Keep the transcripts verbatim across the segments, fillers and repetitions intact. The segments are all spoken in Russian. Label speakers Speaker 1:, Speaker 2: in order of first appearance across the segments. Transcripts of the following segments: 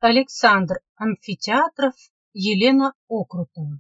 Speaker 1: Александр Амфитеатров, Елена Окрутова.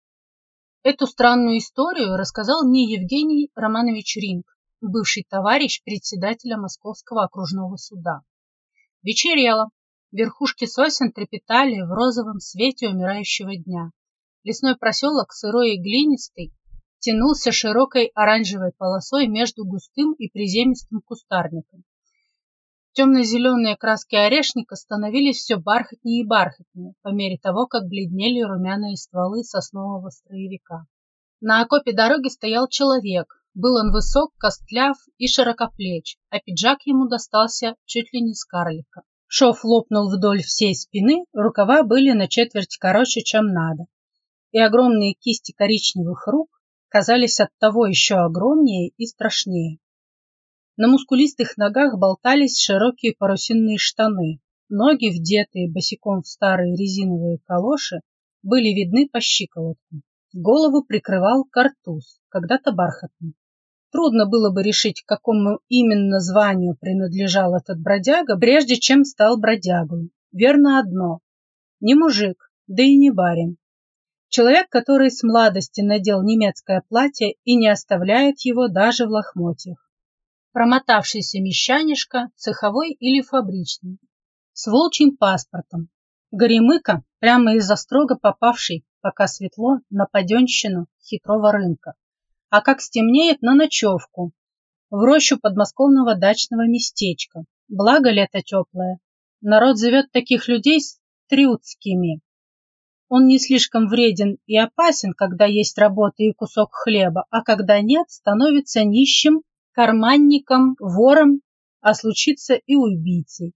Speaker 1: Эту странную историю рассказал мне Евгений Романович Ринг, бывший товарищ председателя Московского окружного суда. Вечерело. Верхушки сосен трепетали в розовом свете умирающего дня. Лесной проселок, сырой и глинистый, тянулся широкой оранжевой полосой между густым и приземистым кустарником. Темно-зеленые краски орешника становились все бархатнее и бархатнее по мере того, как бледнели румяные стволы соснового строевика. На окопе дороги стоял человек. Был он высок, костляв и широкоплеч, а пиджак ему достался чуть ли не с карлика. Шов лопнул вдоль всей спины, рукава были на четверть короче, чем надо, и огромные кисти коричневых рук казались оттого еще огромнее и страшнее. На мускулистых ногах болтались широкие парусинные штаны. Ноги, вдетые босиком в старые резиновые калоши, были видны по щиколотку. Голову прикрывал картуз, когда-то бархатный. Трудно было бы решить, к какому именно званию принадлежал этот бродяга, прежде чем стал бродягой. Верно одно – не мужик, да и не барин. Человек, который с младости надел немецкое платье и не оставляет его даже в лохмотьях. Промотавшийся мещанишка, цеховой или фабричный, с волчьим паспортом. Горемыка, прямо из-за строго попавший, пока светло, на паденщину хитрого рынка. А как стемнеет, на ночевку, в рощу подмосковного дачного местечка. Благо лето теплое. Народ зовет таких людей стрюцкими. Он не слишком вреден и опасен, когда есть работа и кусок хлеба, а когда нет, становится нищим, карманником, вором, а случится и убийцей.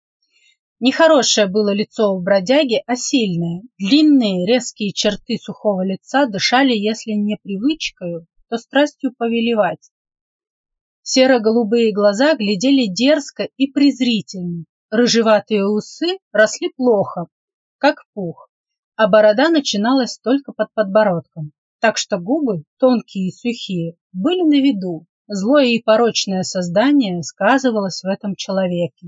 Speaker 1: Нехорошее было лицо у бродяги, а сильное. Длинные, резкие черты сухого лица дышали, если не привычкою, то страстью повелевать. Серо-голубые глаза глядели дерзко и презрительно. Рыжеватые усы росли плохо, как пух, а борода начиналась только под подбородком, так что губы, тонкие и сухие, были на виду. Злое и порочное создание сказывалось в этом человеке.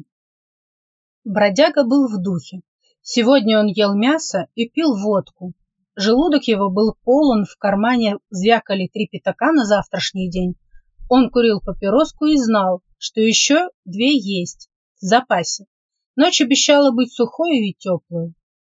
Speaker 1: Бродяга был в духе. Сегодня он ел мясо и пил водку. Желудок его был полон, в кармане звякали три пятака на завтрашний день. Он курил папироску и знал, что еще две есть, в запасе. Ночь обещала быть сухой и теплой.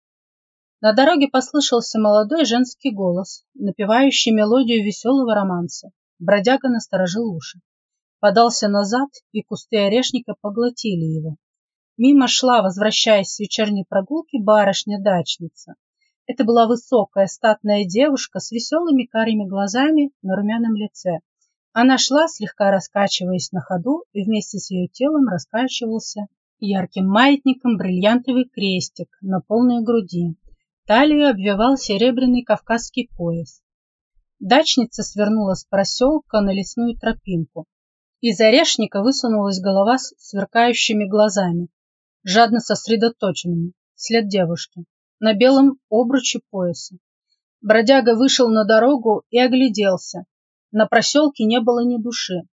Speaker 1: На дороге послышался молодой женский голос, напевающий мелодию веселого романса. Бродяга насторожил уши. Подался назад, и кусты орешника поглотили его. Мимо шла, возвращаясь с вечерней прогулки, барышня-дачница. Это была высокая, статная девушка с веселыми карими глазами на румяном лице. Она шла, слегка раскачиваясь на ходу, и вместе с ее телом раскачивался ярким маятником бриллиантовый крестик на полной груди. Талию обвивал серебряный кавказский пояс. Дачница свернула с проселка на лесную тропинку. Из орешника высунулась голова с сверкающими глазами, жадно сосредоточенными, след девушки, на белом обруче пояса. Бродяга вышел на дорогу и огляделся. На проселке не было ни души.